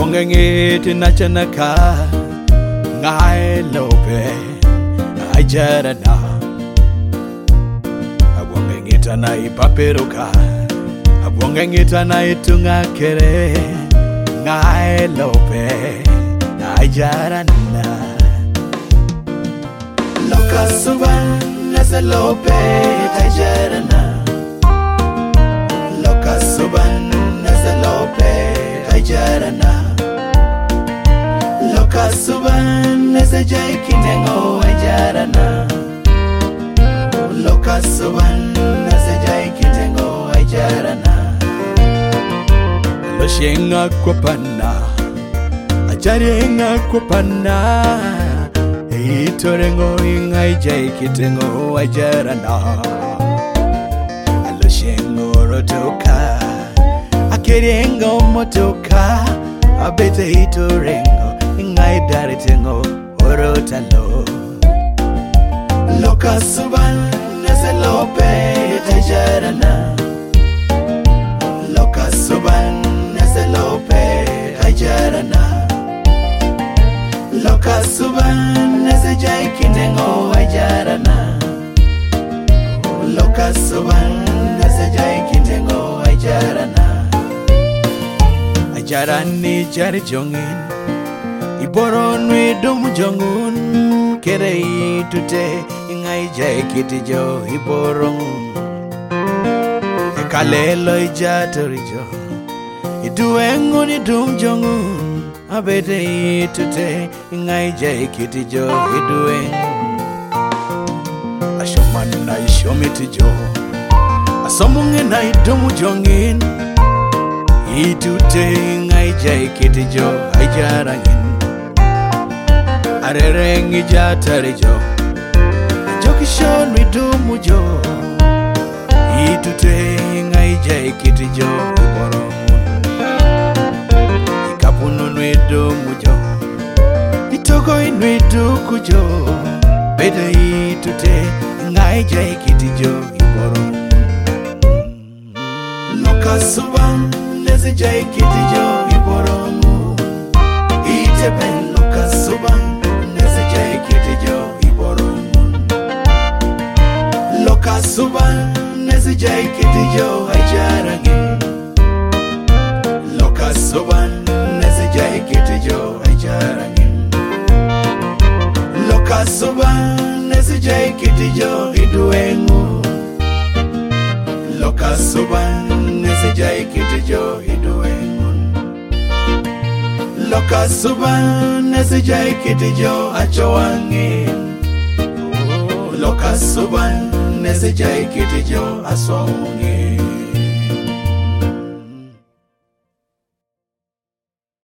Bongangit nachanaka ngai lope ajarana abongangita na ipaperuka abongangita na itunga kere ngai lope ajarana loka suban nasa lope ajarana loka suban nasa lope ajarana loka suban nasa jai kinengo ajarana loka suban nasa jai kinengo ajarana lo shenga kopana ajarenga kopana itorengo ingai jai kitengo ajarana lo shengo rotoka akerengo motoka abete itorengo ingai daritengo orotalo loka suban nasa lope ajarana loka suban nasa lope ajarana loka suban nasa jai kinengo ajarana loka suban nasa jai kinengo ajarana ajarani jari jongin iboron we dum jongun kerei tute ingai jai kitijo iborong ekalelo ijatorijo iduengun idum jongun abete tute ingai jai kitijo iduen ashoman na ishomitijo asomunge na idum jongin itute ingai jai kitijo ajarangin arerengi jatarijo jokishon midumujo itute ngai jai kitijo iboron ikapuno nwedumujo itoko inwedukujo bede itute ngai jai kitijo iboron loka suban nese jai kitijo iboron itepen loka suban loka suban nasa jai kitijo ajarangin loka suban nasa jai kitijo ajarangin loka suban nasa jai kitijo iduengu loka suban nasa jai kitijo iduengu loka suban nasa jai kitijo achowangin loka suban nasa jai kitijo asongin